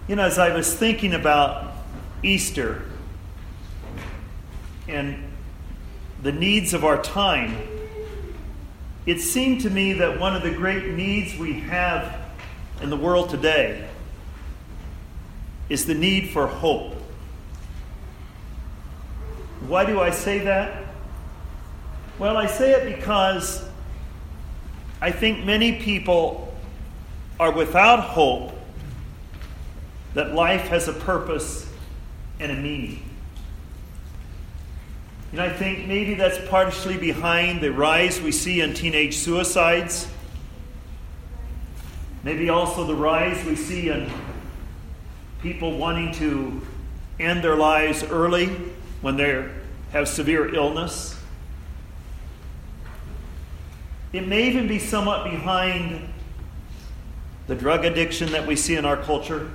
As I was thinking about Easter and the needs of our time, it seemed to me that one of the great needs we have in the world today is the need for hope. Why do I say that? Well, I say it because I think many people are without hope that life has a purpose and a meaning. I think maybe that's partially behind the rise we see in teenage suicides. Maybe also the rise we see in people wanting to end their lives early when they have severe illness. It may even be somewhat behind the drug addiction that we see in our culture.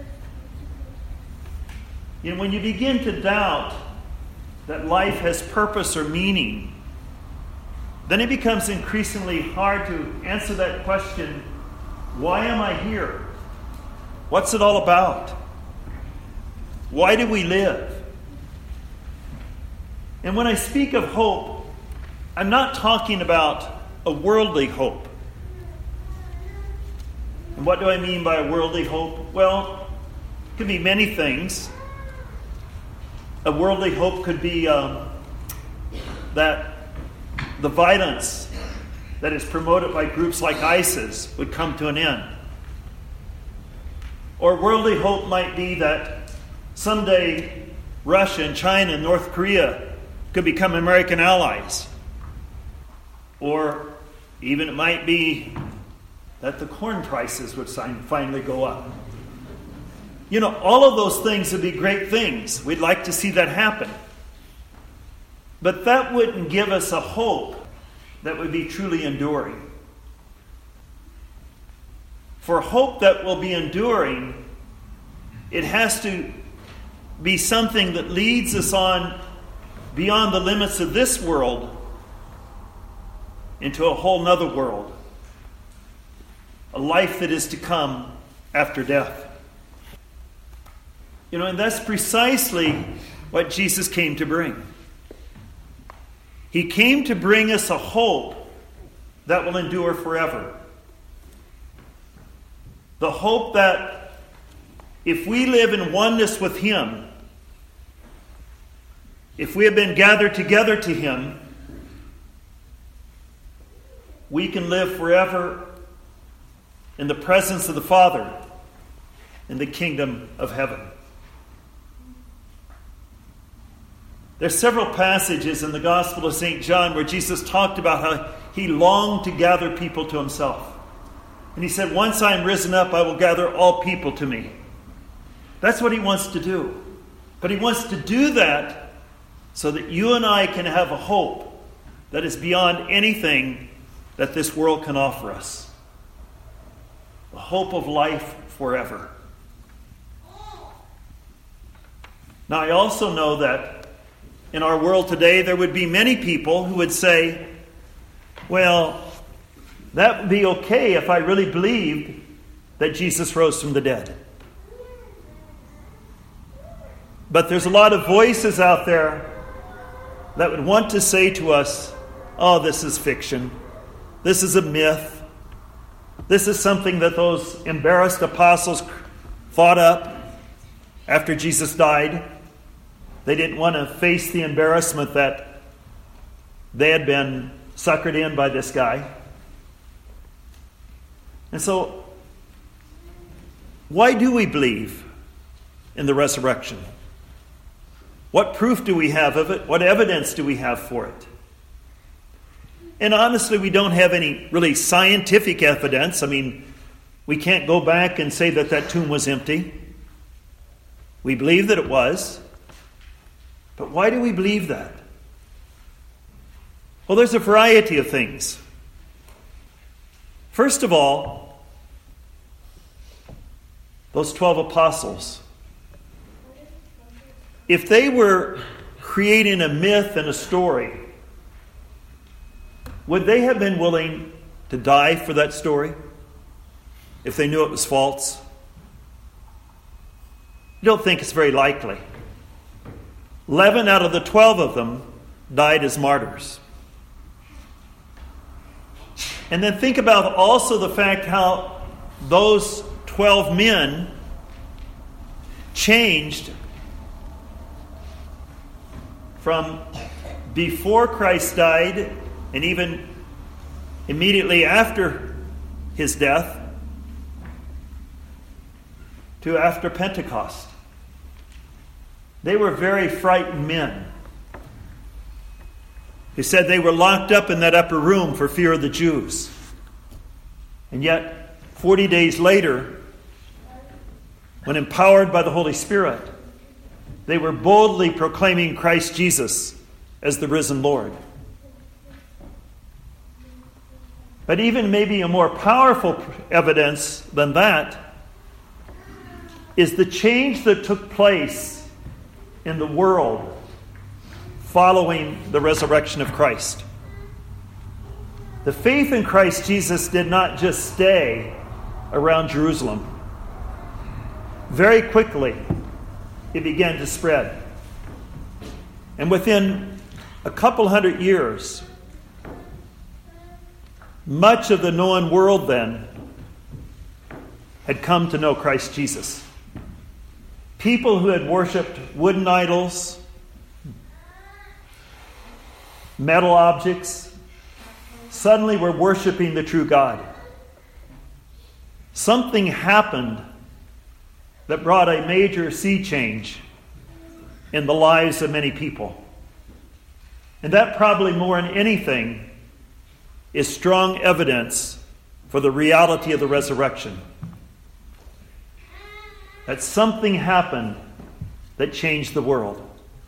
When you begin to doubt that life has purpose or meaning, then it becomes increasingly hard to answer that question, why am I here? What's it all about? Why do we live? And when I speak of hope, I'm not talking about a worldly hope. And what do I mean by a worldly hope? Well, it could be many things. A worldly hope could be that the violence that is promoted by groups like ISIS would come to an end. Or worldly hope might be that someday Russia and China and North Korea could become American allies. Or even it might be that the corn prices would finally go up. All of those things would be great things. We'd like to see that happen. But that wouldn't give us a hope that would be truly enduring. For hope that will be enduring, it has to be something that leads us on beyond the limits of this world into a whole nother world. A life that is to come after death. And that's precisely what Jesus came to bring. He came to bring us a hope that will endure forever. The hope that if we live in oneness with Him, if we have been gathered together to Him, we can live forever in the presence of the Father in the kingdom of heaven. There's several passages in the Gospel of St. John where Jesus talked about how He longed to gather people to Himself. And He said, once I am risen up, I will gather all people to me. That's what He wants to do. But He wants to do that so that you and I can have a hope that is beyond anything that this world can offer us. The hope of life forever. Now, I also know that in our world today, there would be many people who would say, well, that would be okay if I really believed that Jesus rose from the dead. But there's a lot of voices out there that would want to say to us, oh, this is fiction. This is a myth. This is something that those embarrassed apostles thought up after Jesus died. They didn't want to face the embarrassment that they had been suckered in by this guy. And so, why do we believe in the resurrection? What proof do we have of it? What evidence do we have for it? And honestly, we don't have any really scientific evidence. We can't go back and say that tomb was empty. We believe that it was. But why do we believe that? Well, there's a variety of things. First of all, those 12 apostles. If they were creating a myth and a story, would they have been willing to die for that story if they knew it was false? I don't think it's very likely. 11 out of the 12 of them died as martyrs. And then think about also the fact how those 12 men changed from before Christ died and even immediately after his death to after Pentecost. They were very frightened men who said they were locked up in that upper room for fear of the Jews. And yet, 40 days later, when empowered by the Holy Spirit, they were boldly proclaiming Christ Jesus as the risen Lord. But even maybe a more powerful evidence than that is the change that took place in the world following the resurrection of Christ. The faith in Christ Jesus did not just stay around Jerusalem. Very quickly, it began to spread. And within a couple hundred years, much of the known world then had come to know Christ Jesus. People who had worshipped wooden idols, metal objects, suddenly were worshiping the true God. Something happened that brought a major sea change in the lives of many people. And that probably more than anything is strong evidence for the reality of the resurrection. That something happened that changed the world.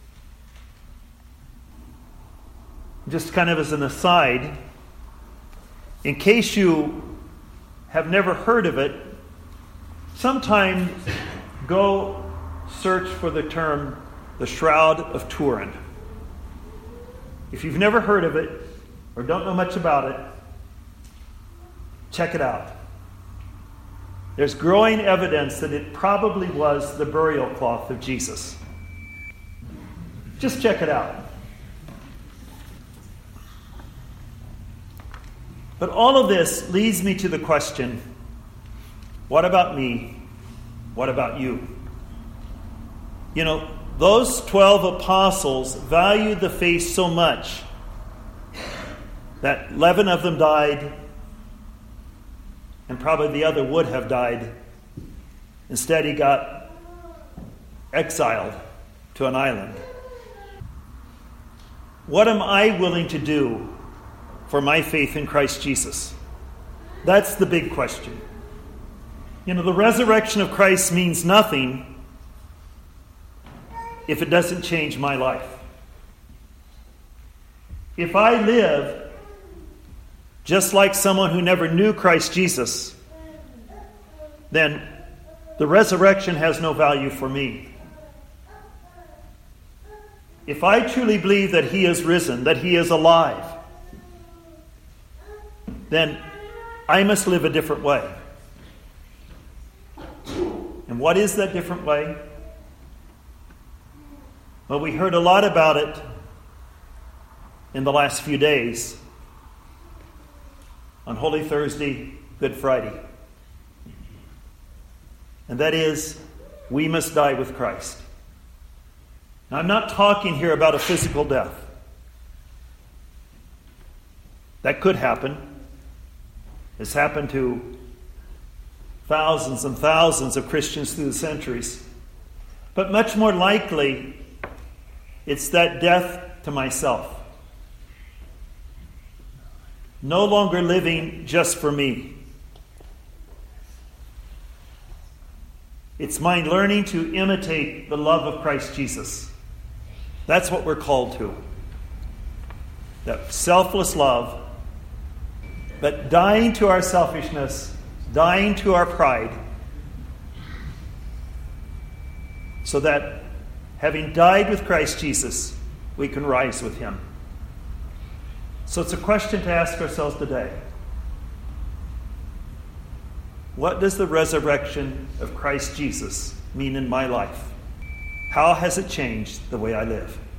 Just kind of as an aside, in case you have never heard of it, sometime go search for the term the Shroud of Turin. If you've never heard of it or don't know much about it, check it out. There's growing evidence that it probably was the burial cloth of Jesus. Just check it out. But all of this leads me to the question, what about me? What about you? You know, those 12 apostles valued the faith so much that 11 of them died, and probably the other would have died. Instead, he got exiled to an island. What am I willing to do for my faith in Christ Jesus? That's the big question. You know, the resurrection of Christ means nothing if it doesn't change my life. If I live just like someone who never knew Christ Jesus, then the resurrection has no value for me. If I truly believe that He is risen, that He is alive, then I must live a different way. And what is that different way? Well, we heard a lot about it in the last few days on Holy Thursday, Good Friday. And that is, we must die with Christ. Now, I'm not talking here about a physical death. That could happen. It's happened to thousands and thousands of Christians through the centuries. But much more likely, it's that death to myself. No longer living just for me. It's my learning to imitate the love of Christ Jesus. That's what we're called to. That selfless love, but dying to our selfishness, dying to our pride, so that having died with Christ Jesus, we can rise with Him. So it's a question to ask ourselves today. What does the resurrection of Christ Jesus mean in my life? How has it changed the way I live?